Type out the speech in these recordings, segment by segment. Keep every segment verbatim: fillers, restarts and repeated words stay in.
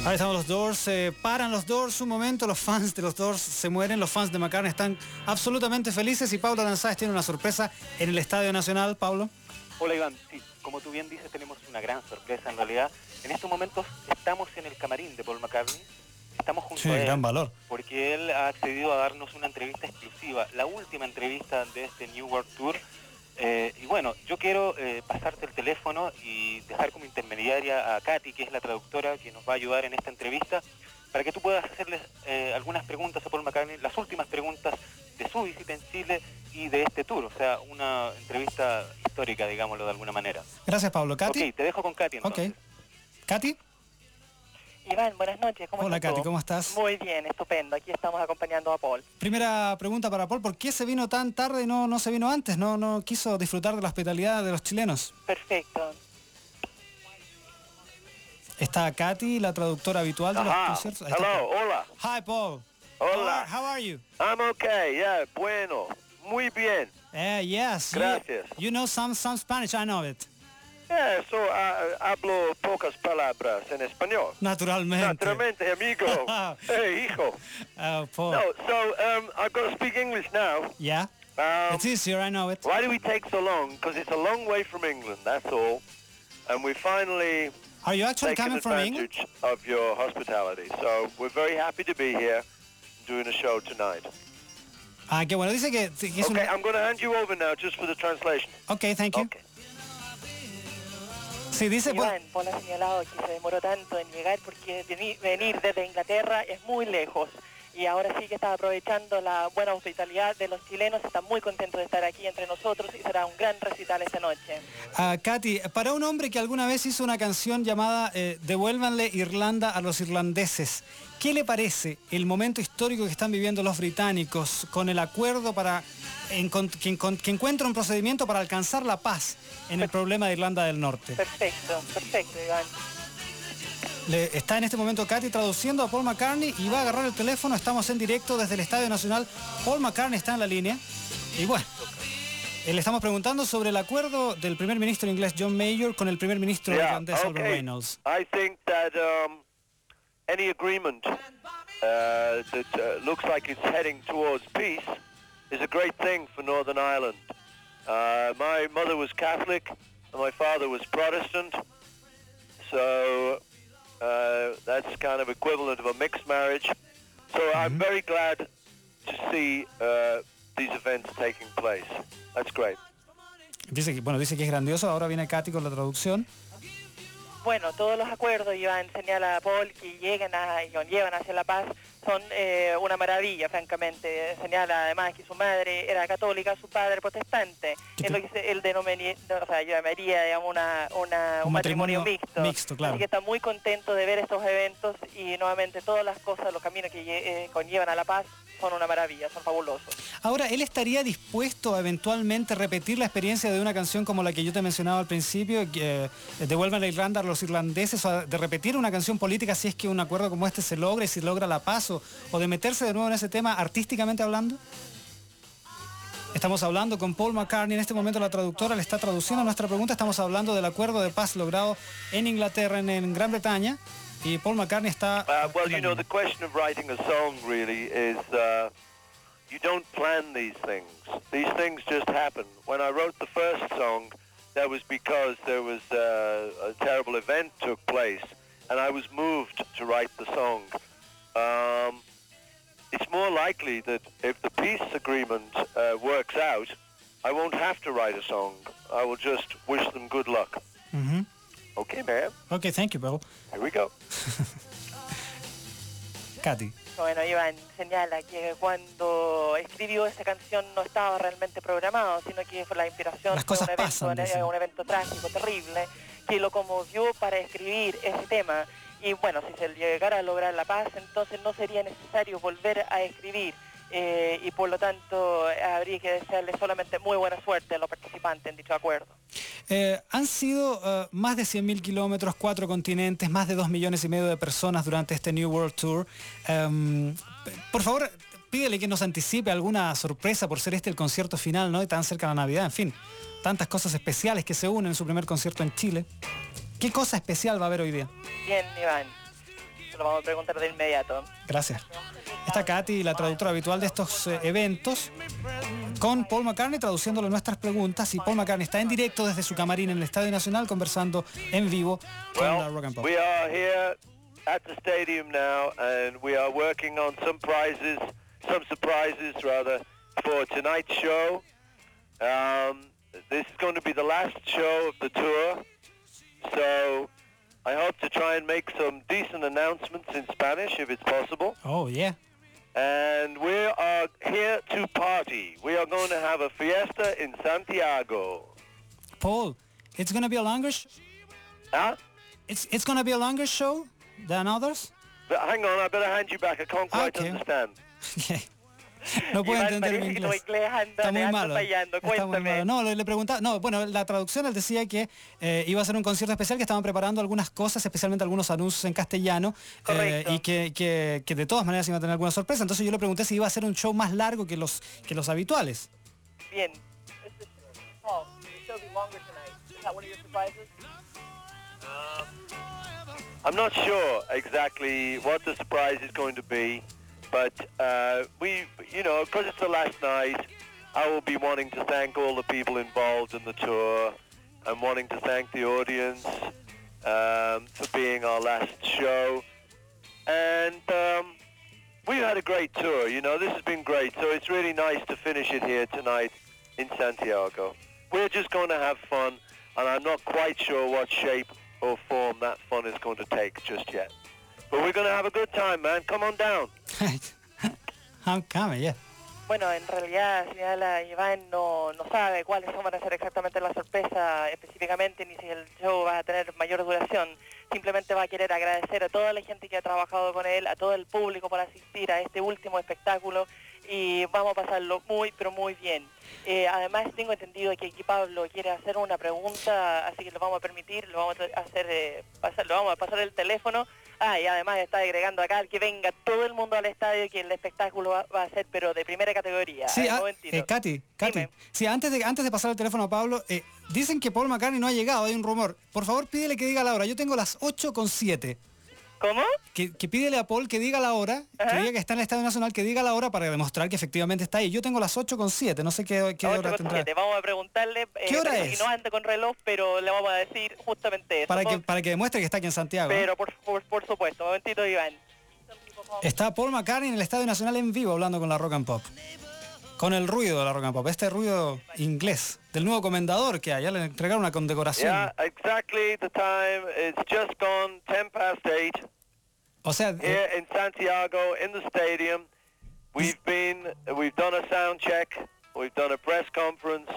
Ahí estamos los Doors, eh, paran los Doors un momento, los fans de los Doors se mueren, los fans de McCartney están absolutamente felices y Pablo Aranzáez tiene una sorpresa en el Estadio Nacional. Pablo. Hola Iván, sí, como tú bien dices tenemos una gran sorpresa en realidad. En estos momentos estamos en el camarín de Paul McCartney, estamos junto sí, a él, gran valor. porque él ha accedido a darnos una entrevista exclusiva, la última entrevista de este New World Tour. Eh, y bueno, yo quiero eh, pasarte el teléfono y dejar como intermediaria a Katy, que es la traductora que nos va a ayudar en esta entrevista, para que tú puedas hacerles eh, algunas preguntas a Paul McCartney, las últimas preguntas de su visita en Chile y de este tour, o sea, una entrevista histórica, digámoslo de alguna manera. Gracias, Pablo. ¿Katy? Ok, te dejo con Katy entonces. Ok. ¿Katy? Iván, buenas noches. ¿Cómo Hola, estás Katy, tú? ¿cómo estás? Muy bien, estupendo. Aquí estamos acompañando a Paul. Primera pregunta para Paul, ¿por qué se vino tan tarde y no, no se vino antes? ¿No, no quiso disfrutar de la hospitalidad de los chilenos? Perfecto. Está Katy, la traductora habitual de los Ajá. conciertos. Ahí está Hello, Paul. hola. Hi, Paul. Hola. How are, how are you? I'm okay, yeah, bueno. Muy bien. Eh, yes. you- Gracias. You, know some, some Spanish, I know it. Yeah, so uh, hablo pocas palabras en español. Naturalmente. Naturalmente, amigo. Hey, hijo. Oh, Paul. No, so um, I've got to speak English now. Yeah, Um, it's easier, I know it. why do we take so long? Because it's a long way from England, that's all. And we finally Are you actually taken coming from England? advantage of your hospitality. So we're very happy to be here doing a show tonight. Ah, qué bueno. Dice que, que es Okay, una... I'm going to hand you over now just for the translation. Ok, thank you. Okay. Sí, dice... pues, Iván, Paul ha señalado que se demoró tanto en llegar porque veni- venir desde Inglaterra es muy lejos. Y ahora sí que está aprovechando la buena hospitalidad de los chilenos. Está muy contento de estar aquí entre nosotros y será un gran recital esta noche. ah, Katy, para un hombre que alguna vez hizo una canción llamada eh, Devuélvanle Irlanda a los irlandeses, ¿qué le parece el momento histórico que están viviendo los británicos con el acuerdo para encont- que, encont- que encuentra un procedimiento para alcanzar la paz en el problema de Irlanda del Norte? Perfecto, perfecto, Iván. Le, está en este momento Katy traduciendo a Paul McCartney y va a agarrar el teléfono. Estamos en directo desde el Estadio Nacional. Paul McCartney está en la línea. Y bueno, eh, le estamos preguntando sobre el acuerdo del primer ministro inglés John Major con el primer ministro Yeah, irlandés Albert okay. Reynolds. I think that um, any agreement uh, that uh, looks like it's heading towards peace is a great thing for Northern Ireland. Uh, my mother was Catholic and my father was Protestant, so uh, that's kind of equivalent of a mixed marriage. So I'm very glad to see uh, these events taking place. That's great. Dice que, bueno, dice que es grandioso. Ahora viene Katy con la traducción. Bueno, todos los acuerdos, Iván, señala a Paul, que llegan a, y llevan hacia la paz, son eh, una maravilla, francamente. Señala además que su madre era católica, su padre protestante. Es lo que se- él denomina, o sea, llamaría, digamos, una, una, un, Un matrimonio, matrimonio mixto. mixto, claro. Así que está muy contento de ver estos eventos y nuevamente todas las cosas, los caminos que lle- eh, conllevan a la paz son una maravilla, son fabulosos. Ahora, ¿él estaría dispuesto a eventualmente repetir la experiencia de una canción como la que yo te mencionaba al principio, que eh, devuelvan la Irlanda a los irlandeses, o de repetir una canción política si es que un acuerdo como este se logra y si logra la paz, o, o de meterse de nuevo en ese tema artísticamente hablando? Estamos hablando con Paul McCartney. En este momento la traductora le está traduciendo nuestra pregunta. Estamos hablando del acuerdo de paz logrado en Inglaterra, en, en Gran Bretaña. Y Paul McCartney está... Uh, well, en la you know, línea. the question of writing a song really is uh, you don't plan these things. These things just happen. When I wrote the first song, that was because there was uh, a terrible event took place, and I was moved to write the song. Um, it's more likely that if the peace agreement uh, works out, I won't have to write a song. I will just wish them good luck. Ujú. Okay, ma'am. Ok, thank you, Paul. Here we go. Katy. Bueno, Iván señala que cuando escribió esa canción no estaba realmente programado, sino que fue la inspiración Las de cosas un evento, pasan, un, dice. un evento trágico, terrible, que lo conmovió para escribir ese tema. Y bueno, si se llegara a lograr la paz, entonces no sería necesario volver a escribir. Eh, y por lo tanto habría que desearle solamente muy buena suerte a los participantes en dicho acuerdo. Eh, han sido eh, más de cien mil kilómetros, cuatro continentes, más de dos millones y medio de personas durante este New World Tour. Um, por favor, pídele que nos anticipe alguna sorpresa por ser este el concierto final, ¿no? Y tan cerca de la Navidad, en fin, tantas cosas especiales que se unen en su primer concierto en Chile. ¿Qué cosa especial va a haber hoy día? Bien, Iván. lo vamos a preguntar de inmediato. Gracias. Está Katy, la traductora habitual de estos eh, eventos, con Paul McCartney traduciéndole nuestras preguntas, y Paul McCartney está en directo desde su camarín en el Estadio Nacional conversando en vivo con Well, la Rock and Pop. we are here at the stadium now, and we are working on some prizes, some surprises rather, for tonight's show. Um, this is going to be the last show of the tour, so I hope to try and make some decent announcements in Spanish if it's possible. Oh, yeah. And we are here to party. We are going to have a fiesta in Santiago. Paul, it's going to be a longer sh- Huh? it's it's going to be a longer show than others. But hang on, I better hand you back. I can't quite Okay. understand. No puedo Iván, entender mi parece que tu inglés. inglés anda, Está muy anda malo. fallando. Está muy Cuéntame. malo. No, le, le preguntaba, no, bueno, la traducción él decía que eh, iba a ser un concierto especial, que estaban preparando algunas cosas, especialmente algunos anuncios en castellano, eh, Correcto. y que, que, que de todas maneras iba a tener alguna sorpresa. Entonces yo le pregunté si iba a ser un show más largo que los que los habituales. Bien. Paul, will the show be longer tonight? Is that one of your surprises? I'm not sure exactly what the surprise is going to be, but uh, we, you know, because it's the last night, I will be wanting to thank all the people involved in the tour. I'm wanting to thank the audience um, for being our last show. And um, we've had a great tour, you know, this has been great. So it's really nice to finish it here tonight in Santiago. We're just going to have fun, and I'm not quite sure what shape or form that fun is going to take just yet. But we're going to have a good time, man. Come on down. I'm coming, yeah. Bueno, en realidad, señala Iván, no, no sabe cuáles van a ser exactamente las sorpresas específicamente, ni si el show va a tener mayor duración. Simplemente va a querer agradecer a toda la gente que ha trabajado con él, a todo el público por asistir a este último espectáculo, y vamos a pasarlo muy, pero muy bien. Eh, además, tengo entendido que aquí Pablo quiere hacer una pregunta, así que lo vamos a permitir, lo vamos a hacer, eh, pasar, lo vamos a pasar el teléfono. Ah, y además está agregando acá que venga todo el mundo al estadio, que el espectáculo va, va a ser, pero de primera categoría. Sí, Ay, un ah, momentito. eh, Katy, Katy. Dime. Sí, antes de, antes de pasar el teléfono a Pablo, eh, dicen que Paul McCartney no ha llegado, hay un rumor. Por favor, pídele que diga la hora. Yo tengo las ocho con siete. ¿Cómo? Que, que pídele a Paul que diga la hora, Ajá. que diga que está en el Estadio Nacional, que diga la hora para demostrar que efectivamente está ahí. Yo tengo las ocho con siete, no sé qué, qué hora tendrá. Vamos a preguntarle. eh, ¿Qué hora parece es? que no anda con reloj, pero le vamos a decir justamente eso. Para que, Por- para que demuestre que está aquí en Santiago. Pero por, por, por supuesto, un momentito, Iván. Está Paul McCartney en el Estadio Nacional en vivo hablando con la Rock and Pop. Con el ruido de la Rock and Pop, este ruido inglés, del nuevo comendador que hay. Ya le entregaron una condecoración. Yeah, exactly the time. It's just gone ten past eight. O sea, eh, Here in Santiago, in the stadium, we've been, we've done a sound check, we've done a press conference.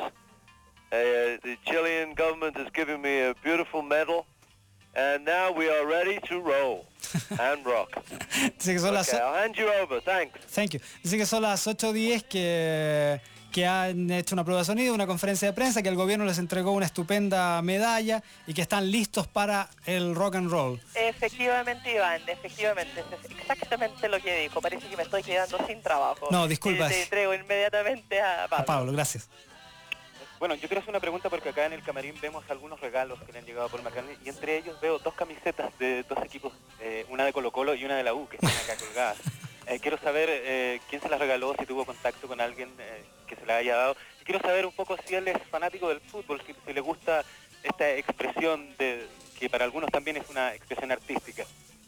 Uh, the Chilean government has given me a beautiful medal, and now we are ready to roll and rock. dice que son las, Okay, I'll hand you over. Thanks. thank you. Dice que son las ocho diez, que, que han hecho una prueba de sonido, una conferencia de prensa, que el gobierno les entregó una estupenda medalla y que están listos para el rock and roll. Efectivamente, Iván, efectivamente. Es exactamente lo que dijo. Parece que me estoy quedando sin trabajo. No, disculpa. Y te entrego inmediatamente a Pablo. A Pablo, gracias. Bueno, yo quiero hacer una pregunta porque acá en el camarín vemos algunos regalos que le han llegado a Paul McCartney y entre ellos veo dos camisetas de dos equipos, eh, una de Colo Colo y una de la U, que están acá colgadas. Eh, quiero saber eh, quién se las regaló, si tuvo contacto con alguien eh, que se las haya dado. Y quiero saber un poco si él es fanático del fútbol, si, si le gusta esta expresión de que para algunos también es una expresión artística.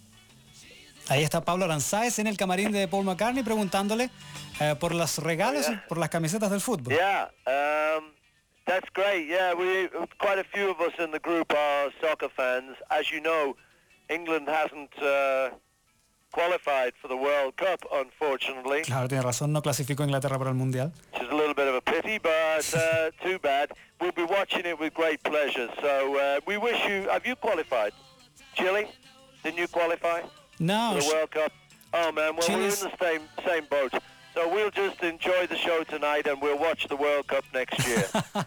Ahí está Pablo Aranzáez en el camarín de Paul McCartney preguntándole eh, por los regalos y por las camisetas del fútbol. Yeah, um, that's great. Yeah, we quite a few of us in the group are soccer fans. As you know, England hasn't uh, qualified for the World Cup, unfortunately. Claro, tiene razón, no clasificó Inglaterra para el Mundial. Which is a little bit of a pity, but uh, too bad. We'll be watching it with great pleasure. So uh, we wish you. Have you qualified? Chile? Didn't you qualify No, for the World Cup? Oh man, well Chile's- we're in the same same boat. So we'll just enjoy the show tonight, and we'll watch the World Cup next year.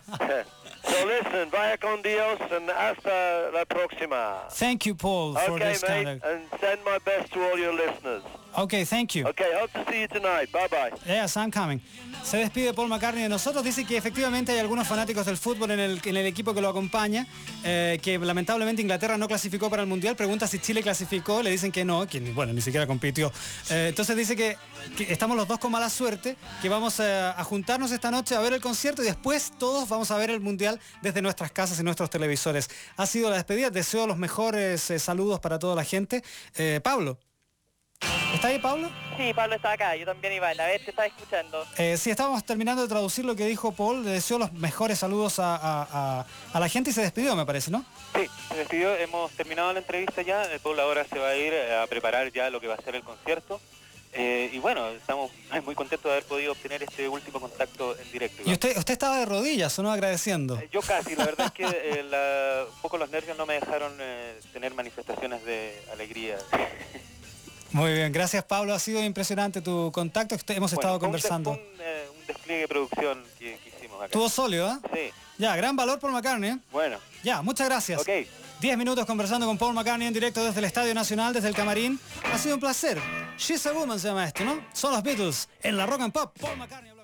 So listen, vaya con Dios, and hasta la próxima. thank you, Paul, for Okay, this mate, kind of... and send my best to all your listeners. Okay, thank you. Okay, hope to see you tonight. Bye bye. Yes, I'm coming. Se despide Paul McCartney de nosotros. Dice que efectivamente hay algunos fanáticos del fútbol en el, en el equipo que lo acompaña, eh, que lamentablemente Inglaterra no clasificó para el Mundial. Pregunta si Chile clasificó, le dicen que no, que bueno, ni siquiera compitió. Eh, entonces dice que, que estamos los dos con mala suerte, que vamos a, a juntarnos esta noche a ver el concierto y después todos vamos a ver el Mundial desde nuestras casas y nuestros televisores. Ha sido la despedida. Deseo los mejores eh, saludos para toda la gente. Eh, Pablo. ¿Está ahí, Pablo? Sí, Pablo está acá, yo también, Iván, a ver, te estaba escuchando. Eh, sí, estábamos terminando de traducir lo que dijo Paul. Le deseo los mejores saludos a, a, a, a la gente y se despidió, me parece, ¿no? Sí, se despidió, hemos terminado la entrevista ya, eh, Paul ahora se va a ir a preparar ya lo que va a ser el concierto. Eh, y bueno, estamos muy contentos de haber podido obtener este último contacto en directo. Y usted usted estaba de rodillas, ¿o no? Agradeciendo. Eh, yo casi, la verdad es que eh, la, un poco los nervios no me dejaron eh, tener manifestaciones de alegría. Muy bien, gracias Pablo, ha sido impresionante tu contacto, hemos bueno, estado fue conversando. Un, un, eh, un despliegue de producción que, que hicimos acá. Estuvo sólido, ¿eh? Sí. Ya, gran valor Paul McCartney, ¿eh? Bueno. Ya, muchas gracias. Ok. Diez minutos conversando con Paul McCartney en directo desde el Estadio Nacional, desde el camarín. Ha sido un placer. She's a Woman se llama esto, ¿no? Son los Beatles en la Rock and Pop. Paul McCartney.